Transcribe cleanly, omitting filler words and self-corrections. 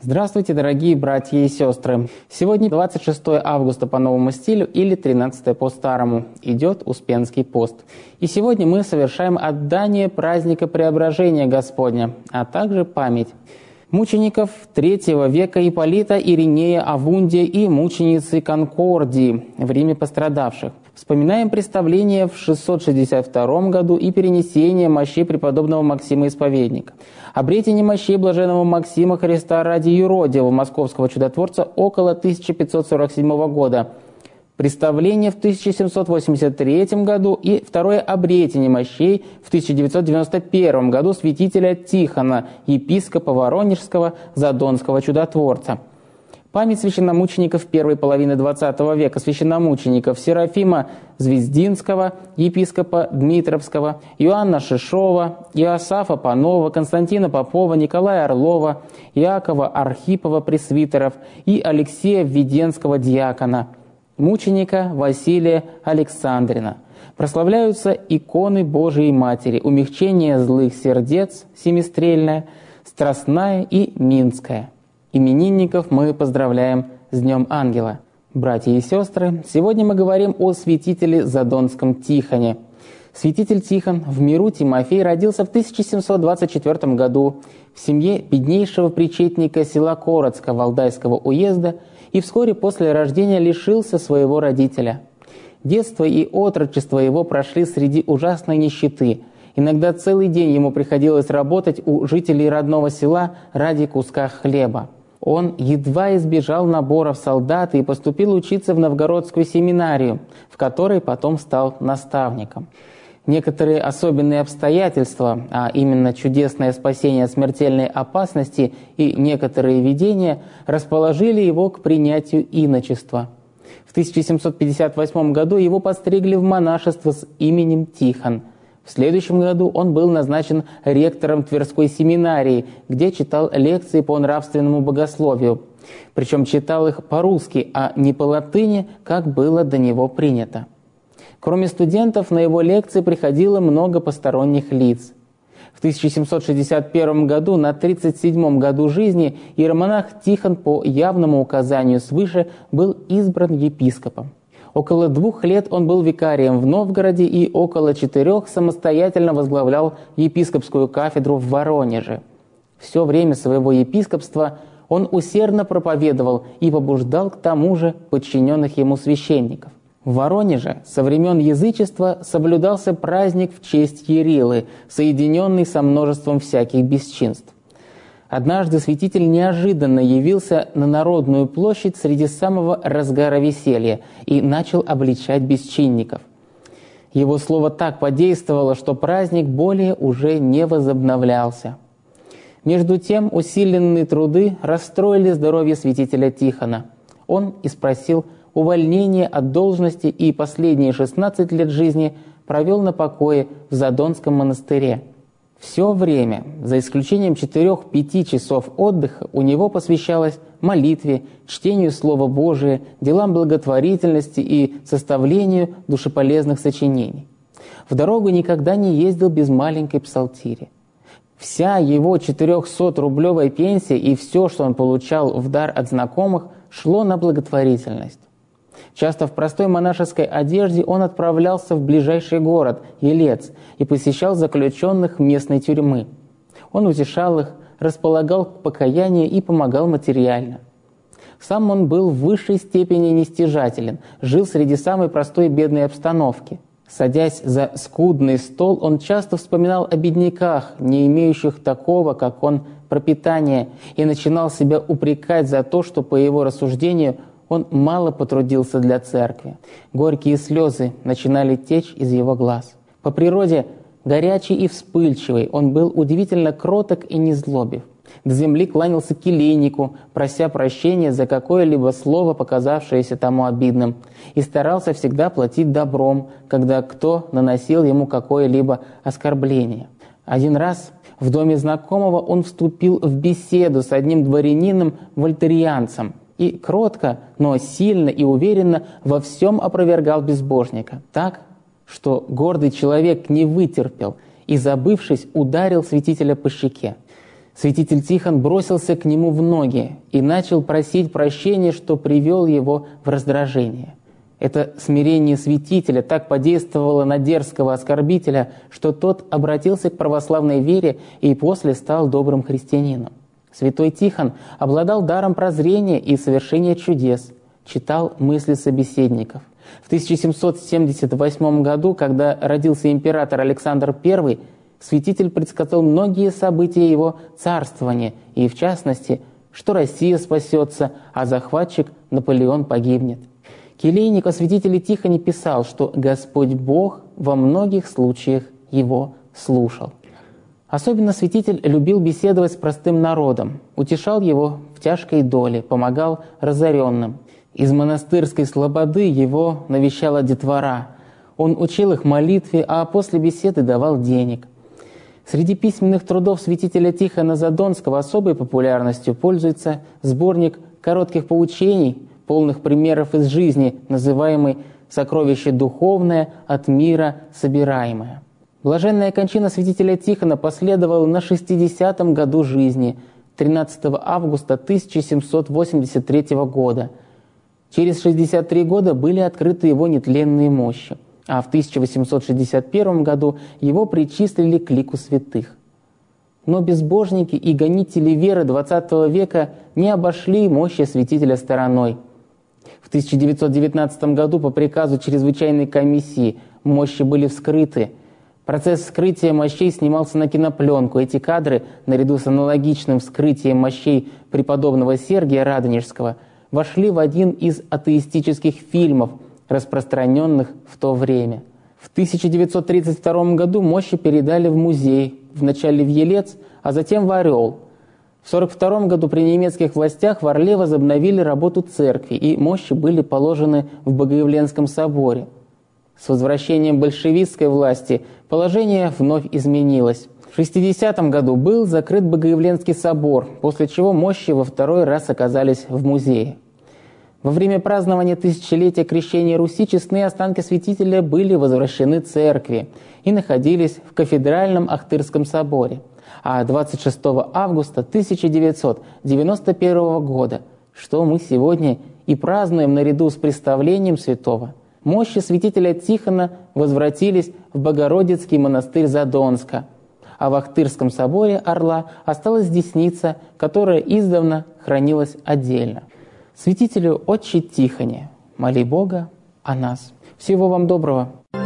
Здравствуйте, дорогие братья и сестры! Сегодня 26 августа по новому стилю или 13 по старому. Идет Успенский пост. И сегодня мы совершаем отдание праздника Преображения Господня, а также память мучеников III века Ипполита, Иринея, Авундия и мученицы Конкордии, в Риме пострадавших. Вспоминаем представление в 662 году и перенесение мощей преподобного Максима Исповедника. Обретение мощей блаженного Максима Христа ради юродивого московского чудотворца около 1547 года. Представление в 1783 году и второе обретение мощей в 1991 году святителя Тихона, епископа Воронежского, Задонского чудотворца. Память священномучеников первой половины XX века, священномучеников Серафима Звездинского, епископа Дмитровского, Иоанна Шишова, Иосафа Панова, Константина Попова, Николая Орлова, Иакова Архипова, пресвитеров и Алексея Введенского, диакона, мученика Василия Александрина. Прославляются иконы Божией Матери, умягчение злых сердец, семистрельная, страстная и минская. Именинников мы поздравляем с Днем Ангела. Братья и сестры, сегодня мы говорим о святителе Задонском Тихоне. Святитель Тихон в миру Тимофей родился в 1724 году в семье беднейшего причетника села Коротска Валдайского уезда и вскоре после рождения лишился своего родителя. Детство и отрочество его прошли среди ужасной нищеты. Иногда целый день ему приходилось работать у жителей родного села ради куска хлеба. Он едва избежал набора в солдаты и поступил учиться в Новгородскую семинарию, в которой потом стал наставником. Некоторые особенные обстоятельства, а именно чудесное спасение от смертельной опасности и некоторые видения, расположили его к принятию иночества. В 1758 году его постригли в монашество с именем Тихон. В следующем году он был назначен ректором Тверской семинарии, где читал лекции по нравственному богословию. Причем читал их по-русски, а не по-латыни, как было до него принято. Кроме студентов, на его лекции приходило много посторонних лиц. В 1761 году, на 37-м году жизни, иеромонах Тихон по явному указанию свыше был избран епископом. Около 2 лет он был викарием в Новгороде и около 4 самостоятельно возглавлял епископскую кафедру в Воронеже. Все время своего епископства он усердно проповедовал и побуждал к тому же подчиненных ему священников. В Воронеже со времен язычества соблюдался праздник в честь Ярилы, соединенный со множеством всяких бесчинств. Однажды святитель неожиданно явился на Народную площадь среди самого разгара веселья и начал обличать бесчинников. Его слово так подействовало, что праздник более уже не возобновлялся. Между тем усиленные труды расстроили здоровье святителя Тихона. Он испросил увольнение от должности и последние 16 лет жизни провел на покое в Задонском монастыре. Все время, за исключением 4-5 часов отдыха, у него посвящалось молитве, чтению Слова Божия, делам благотворительности и составлению душеполезных сочинений. В дорогу никогда не ездил без маленькой псалтири. Вся его 400-рублевая пенсия и все, что он получал в дар от знакомых, шло на благотворительность. Часто в простой монашеской одежде он отправлялся в ближайший город, Елец, и посещал заключенных местной тюрьмы. Он утешал их, располагал к покаянию и помогал материально. Сам он был в высшей степени нестяжателен, жил среди самой простой бедной обстановки. Садясь за скудный стол, он часто вспоминал о бедняках, не имеющих такого, как он, пропитания, и начинал себя упрекать за то, что, по его рассуждению, он мало потрудился для церкви. Горькие слезы начинали течь из его глаз. По природе горячий и вспыльчивый, он был удивительно кроток и незлобив. До земли кланялся келейнику, прося прощения за какое-либо слово, показавшееся тому обидным, и старался всегда платить добром, когда кто наносил ему какое-либо оскорбление. Один раз в доме знакомого он вступил в беседу с одним дворянином-вольтерианцем, и кротко, но сильно и уверенно во всем опровергал безбожника, так, что гордый человек не вытерпел и, забывшись, ударил святителя по щеке. Святитель Тихон бросился к нему в ноги и начал просить прощения, что привел его в раздражение. Это смирение святителя так подействовало на дерзкого оскорбителя, что тот обратился к православной вере и после стал добрым христианином. Святой Тихон обладал даром прозрения и совершения чудес, читал мысли собеседников. В 1778 году, когда родился император Александр I, святитель предсказал многие события его царствования, и в частности, что Россия спасется, а захватчик Наполеон погибнет. Келейник о святителе Тихоне писал, что Господь Бог во многих случаях его слушал. Особенно святитель любил беседовать с простым народом, утешал его в тяжкой доле, помогал разоренным. Из монастырской слободы его навещала детвора. Он учил их молитве, а после беседы давал денег. Среди письменных трудов святителя Тихона Задонского особой популярностью пользуется сборник коротких поучений, полных примеров из жизни, называемый «Сокровище духовное от мира собираемое». Блаженная кончина святителя Тихона последовала на 60-м году жизни, 13 августа 1783 года. Через 63 года были открыты его нетленные мощи, а в 1861 году его причислили к лику святых. Но безбожники и гонители веры XX века не обошли мощи святителя стороной. В 1919 году по приказу чрезвычайной комиссии мощи были вскрыты. Процесс вскрытия мощей снимался на кинопленку. Эти кадры, наряду с аналогичным вскрытием мощей преподобного Сергия Радонежского, вошли в один из атеистических фильмов, распространенных в то время. В 1932 году мощи передали в музей, вначале в Елец, а затем в Орел. В 1942 году при немецких властях в Орле возобновили работу церкви, и мощи были положены в Богоявленском соборе. С возвращением большевистской власти положение вновь изменилось. В 1960 году был закрыт Богоявленский собор, после чего мощи во второй раз оказались в музее. Во время празднования тысячелетия крещения Руси честные останки святителя были возвращены церкви и находились в кафедральном Ахтырском соборе. А 26 августа 1991 года, что мы сегодня и празднуем наряду с представлением святого, мощи святителя Тихона возвратились в Богородицкий монастырь Задонска, а в Ахтырском соборе Орла осталась десница, которая издавна хранилась отдельно. Святителю Отче Тихоне, моли Бога о нас. Всего вам доброго!